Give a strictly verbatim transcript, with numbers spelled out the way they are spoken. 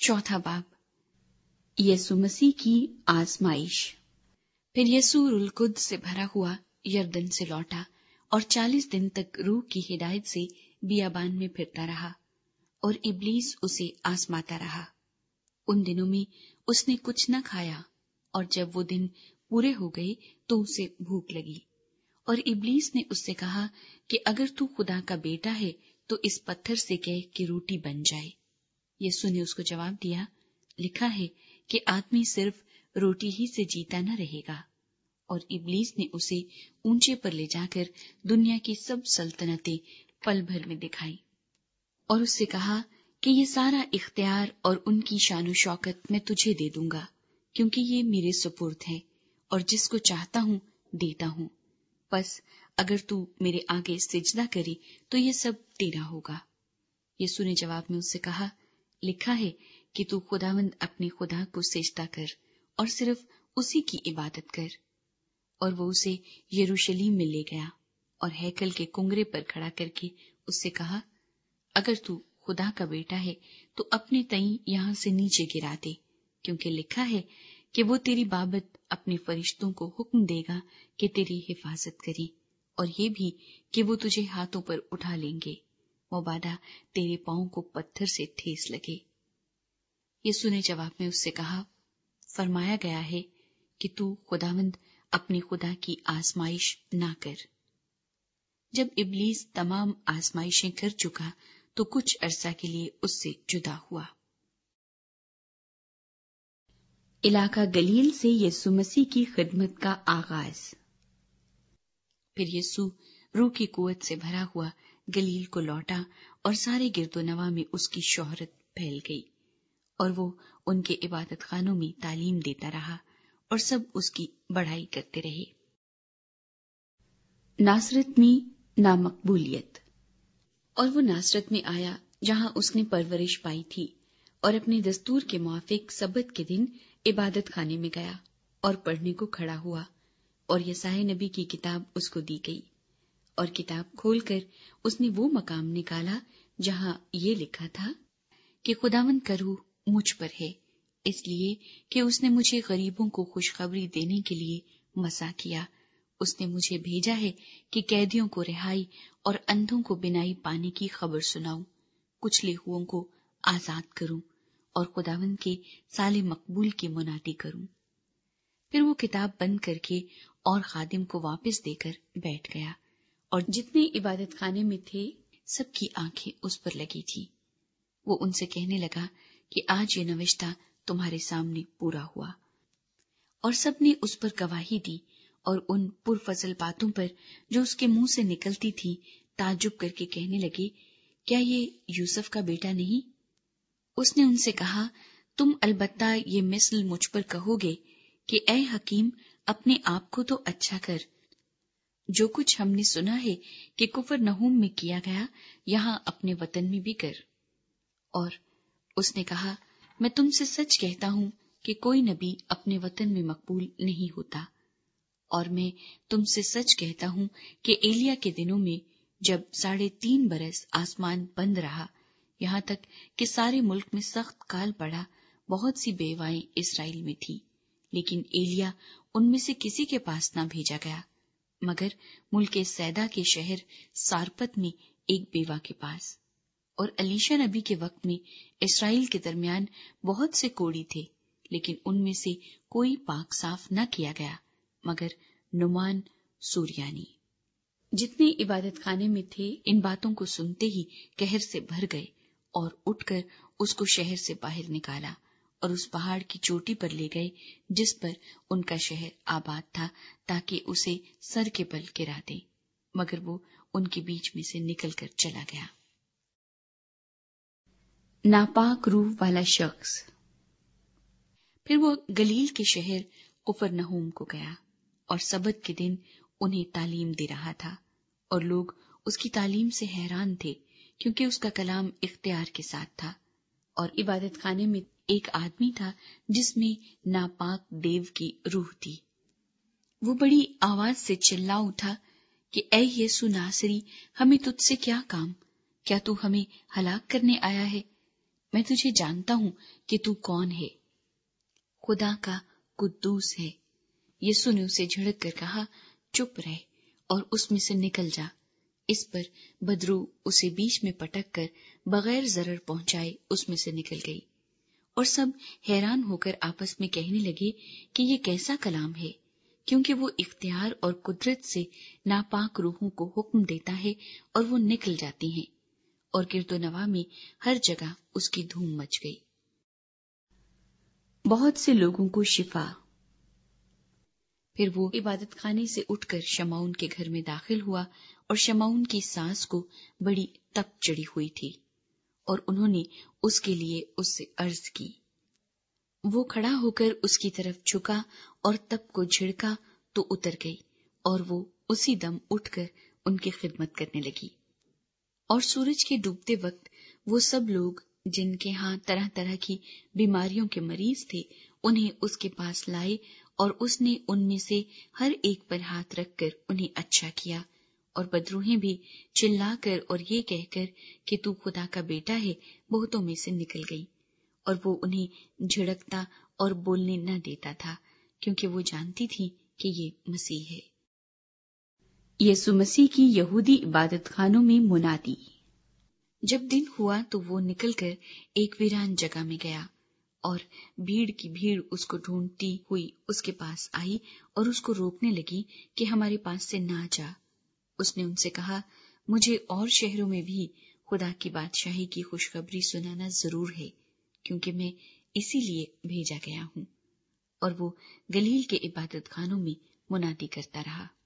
چوتھا باب، یسوع مسیح کی آزمائش۔ پھر یسوع روح القدس سے بھرا ہوا یردن سے لوٹا اور چالیس دن تک روح کی ہدایت سے بیابان میں پھرتا رہا، اور ابلیس اسے آزماتا رہا۔ ان دنوں میں اس نے کچھ نہ کھایا، اور جب وہ دن پورے ہو گئے تو اسے بھوک لگی، اور ابلیس نے اس سے کہا کہ اگر تو خدا کا بیٹا ہے تو اس پتھر سے کہہ کہ روٹی بن جائے۔ یسوع نے اس کو جواب دیا، لکھا ہے کہ آدمی صرف روٹی ہی سے جیتا نہ رہے گا۔ اور ابلیس نے اسے اونچے پر لے جا کر دنیا کی سب سلطنتیں پل بھر میں دکھائی، اور اس سے کہا کہ یہ سارا اختیار اور ان کی شان و شوکت میں تجھے دے دوں گا، کیونکہ یہ میرے سپرد ہے، اور جس کو چاہتا ہوں دیتا ہوں۔ پس اگر تو میرے آگے سجدہ کرے تو یہ سب تیرا ہوگا۔ یسوع نے جواب میں اس سے کہا، لکھا ہے کہ تو خداوند اپنے خدا کو سجدہ کر اور صرف اسی کی عبادت کر۔ اور وہ اسے یروشلم میں لے گیا اور ہیکل کے کنگرے پر کھڑا کر کے اس سے کہا، اگر تو خدا کا بیٹا ہے تو اپنے تئیں یہاں سے نیچے گرا دے، کیونکہ لکھا ہے کہ وہ تیری بابت اپنے فرشتوں کو حکم دے گا کہ تیری حفاظت کریں، اور یہ بھی کہ وہ تجھے ہاتھوں پر اٹھا لیں گے، مبادا تیرے پاؤں کو پتھر سے ٹھیس لگے۔ یسوع نے جواب میں اس سے کہا، فرمایا گیا ہے کہ تو خداوند اپنے خدا کی آزمائش نہ کر۔ جب ابلیس تمام آزمائشیں کر چکا تو کچھ عرصہ کے لیے اس سے جدا ہوا۔ علاقہ گلیل سے یسوع مسیح کی خدمت کا آغاز۔ پھر یسوع روح کی قوت سے بھرا ہوا گلیل کو لوٹا، اور سارے گرد و نواح میں اس کی شہرت پھیل گئی، اور وہ ان کے عبادت خانوں میں تعلیم دیتا رہا، اور سب اس کی بڑائی کرتے رہے۔ ناصرت میں نامقبولیت۔ اور وہ ناصرت میں آیا جہاں اس نے پرورش پائی تھی، اور اپنے دستور کے موافق سبت کے دن عبادت خانے میں گیا اور پڑھنے کو کھڑا ہوا، اور یسائی نبی کی کتاب اس کو دی گئی، اور کتاب کھول کر اس نے وہ مقام نکالا جہاں یہ لکھا تھا کہ خداوند کا روح مجھ پر ہے، اس لیے کہ اس نے مجھے غریبوں کو خوشخبری دینے کے لیے مسا کیا۔ اس نے مجھے بھیجا ہے کہ قیدیوں کو رہائی اور اندھوں کو بینائی پانے کی خبر سناؤں، کچلے ہوئوں کو آزاد کروں، اور خداوند کے سال مقبول کی منادی کروں۔ پھر وہ کتاب بند کر کے اور خادم کو واپس دے کر بیٹھ گیا، اور جتنے عبادت خانے میں تھے سب کی آنکھیں اس پر لگی تھی۔ وہ ان سے کہنے لگا کہ آج یہ نوشتہ تمہارے سامنے پورا ہوا۔ اور سب نے اس پر گواہی دی، اور ان پرفضل باتوں پر جو اس کے منہ سے نکلتی تھی تعجب کر کے کہنے لگے، کیا یہ یوسف کا بیٹا نہیں؟ اس نے ان سے کہا، تم البتہ یہ مثل مجھ پر کہو گے کہ اے حکیم، اپنے آپ کو تو اچھا کر، جو کچھ ہم نے سنا ہے کہ کفر نحوم میں کیا گیا، یہاں اپنے وطن میں بھی کر۔ اور اس نے کہا، میں تم سے سچ کہتا ہوں کہ کوئی نبی اپنے وطن میں مقبول نہیں ہوتا۔ اور میں تم سے سچ کہتا ہوں کہ ایلیا کے دنوں میں جب ساڑھے تین برس آسمان بند رہا، یہاں تک کہ سارے ملک میں سخت کال پڑا، بہت سی بیوائیں اسرائیل میں تھی، لیکن ایلیا ان میں سے کسی کے پاس نہ بھیجا گیا، مگر ملک سیدا کے شہر سارپت میں ایک بیوہ کے پاس۔ اور الیشا نبی کے وقت میں اسرائیل کے درمیان بہت سے کوڑی تھے، لیکن ان میں سے کوئی پاک صاف نہ کیا گیا مگر نعمان سوریانی۔ جتنے عبادت خانے میں تھے ان باتوں کو سنتے ہی قہر سے بھر گئے، اور اٹھ کر اس کو شہر سے باہر نکالا، اور اس پہاڑ کی چوٹی پر لے گئے جس پر ان کا شہر آباد تھا، تاکہ اسے سر کے بل گرا دیں، مگر وہ ان کے بیچ میں سے نکل کر چلا گیا۔ ناپاک روح والا شخص۔ پھر وہ گلیل کے شہر قفرنہوم کو گیا، اور سبت کے دن انہیں تعلیم دے رہا تھا، اور لوگ اس کی تعلیم سے حیران تھے، کیونکہ اس کا کلام اختیار کے ساتھ تھا۔ اور عبادت خانے میں ایک آدمی تھا جس میں ناپاک دیو کی روح تھی۔ وہ بڑی آواز سے چلا اٹھا کہ اے یسوع ناصری، ہمیں تجھ سے کیا کام؟ کیا تو ہمیں ہلاک کرنے آیا ہے؟ میں تجھے جانتا ہوں کہ تو کون ہے، خدا کا قدوس ہے۔ یسوع نے اسے جھڑک کر کہا، چپ رہ اور اس میں سے نکل جا۔ اس پر بدرو اسے بیچ میں پٹک کر بغیر ضرر پہنچائے اس میں سے نکل گئی، اور سب حیران ہو کر آپس میں کہنے لگے کہ یہ کیسا کلام ہے، کیونکہ وہ اختیار اور قدرت سے ناپاک روحوں کو حکم دیتا ہے اور وہ نکل جاتی ہیں، اور گرد و نواح میں ہر جگہ اس کی دھوم مچ گئی۔ بہت سے لوگوں کو شفا۔ پھر وہ عبادت خانے سے اٹھ کر شمعون کے گھر میں داخل ہوا، اور شمعون کی ساس کو بڑی تپ چڑھی ہوئی تھی، اور انہوں نے اس کے لیے اس سے عرض کی۔ وہ کھڑا ہو کر اس کی طرف جھکا اور تپ کو جھڑکا تو اتر گئی، اور وہ اسی دم اٹھ کر ان کی خدمت کرنے لگی۔ اور سورج کے ڈوبتے وقت وہ سب لوگ جن کے ہاں طرح طرح کی بیماریوں کے مریض تھے انہیں اس کے پاس لائے، اور اس نے ان میں سے ہر ایک پر ہاتھ رکھ کر انہیں اچھا کیا۔ اور بدروہیں بھی چلا کر اور یہ کہہ کر کہ تو خدا کا بیٹا ہے بہتوں میں سے نکل گئی، اور وہ انہیں جھڑکتا اور بولنے نہ دیتا تھا، کیونکہ وہ جانتی تھی کہ یہ مسیح ہے۔ یسوع مسیح کی یہودی عبادت خانوں میں منادی۔ جب دن ہوا تو وہ نکل کر ایک ویران جگہ میں گیا، اور بھیڑ کی بھیڑ اس کو ڈھونڈتی ہوئی اس کے پاس آئی اور اس کو روکنے لگی کہ ہمارے پاس سے نہ جا۔ اس نے ان سے کہا، مجھے اور شہروں میں بھی خدا کی بادشاہی کی خوشخبری سنانا ضرور ہے، کیونکہ میں اسی لیے بھیجا گیا ہوں۔ اور وہ گلیل کے عبادت خانوں میں منادی کرتا رہا۔